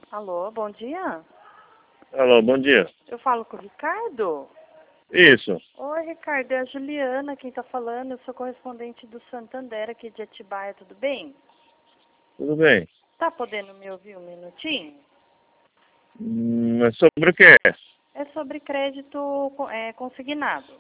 Alô, bom dia. Alô, bom dia. Eu falo com o Ricardo? Isso. Oi, Ricardo, é a Juliana quem tá falando. Eu sou correspondente do Santander aqui de Atibaia, tudo bem? Tudo bem. Tá podendo me ouvir um minutinho? Mas sobre o quê? É sobre crédito consignado.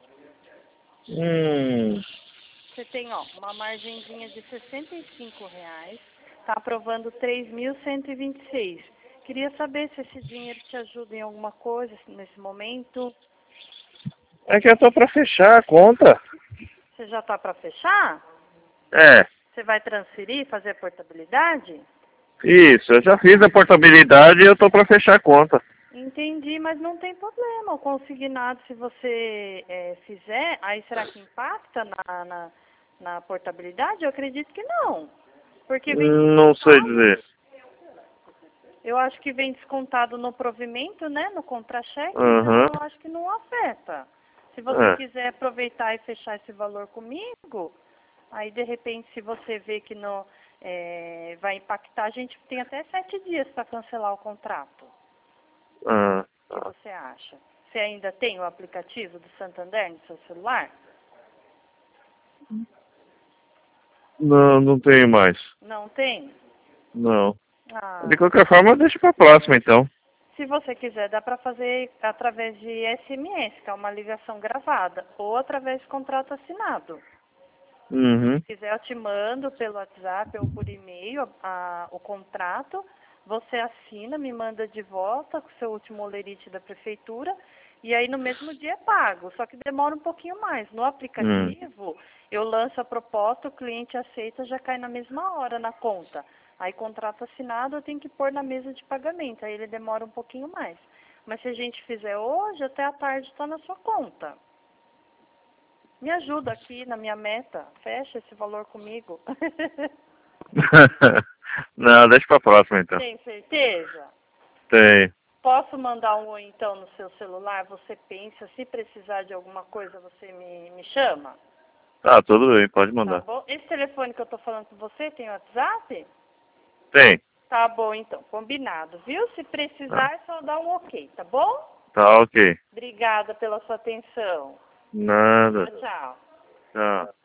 Hum, Você tem, uma margenzinha de R$ 65, tá aprovando 3.126. Queria saber se esse dinheiro te ajuda em alguma coisa nesse momento. é que eu tô pra fechar a conta. Você já tá para fechar? É, Você vai transferir, fazer a portabilidade? isso. Eu já fiz a portabilidade e eu tô pra fechar a conta. Entendi, mas não tem problema. O consignado, se você fizer, aí será que impacta na portabilidade? Eu acredito que não. Porque vem Não sei descontado. dizer. Eu acho que vem descontado no provimento, né? No contra-cheque, então Aham. eu acho que não afeta. Se você É. quiser aproveitar e fechar esse valor comigo, aí de repente se você vê que não vai impactar, a gente tem até 7 dias para cancelar o contrato. Ah, O que você acha? Você ainda tem o aplicativo do Santander no seu celular? não, não tenho mais. Não tem? Não. De Ah, qualquer forma, deixa pra próxima, então. se você quiser, dá para fazer através de SMS, que é uma ligação gravada, ou através de contrato assinado. Uhum. Se quiser, eu te mando pelo WhatsApp ou por e-mail o contrato. Você assina, me manda de volta com o seu último olerite da prefeitura. E aí no mesmo dia é pago, só que demora um pouquinho mais. No Hum. aplicativo, eu lanço a proposta, o cliente aceita, já cai na mesma hora na conta. Aí contrato assinado eu tenho que pôr na mesa de pagamento, aí ele demora um pouquinho mais. Mas se a gente fizer hoje, até a tarde está na sua conta. Me ajuda aqui na minha meta. Fecha esse valor comigo. Não, deixa pra próxima, então. Tem certeza? Tem. Posso mandar um oi então no seu celular? Você pensa, se precisar de alguma coisa, você me chama? Tá, tudo bem, pode Tá mandar. bom? Esse telefone que eu tô falando com você tem WhatsApp? Tem. Tá bom então, combinado, viu? Se Tá, precisar é só dar um ok, tá bom? tá ok. Obrigada pela sua atenção. Nada. Tchau, tchau. Tchau.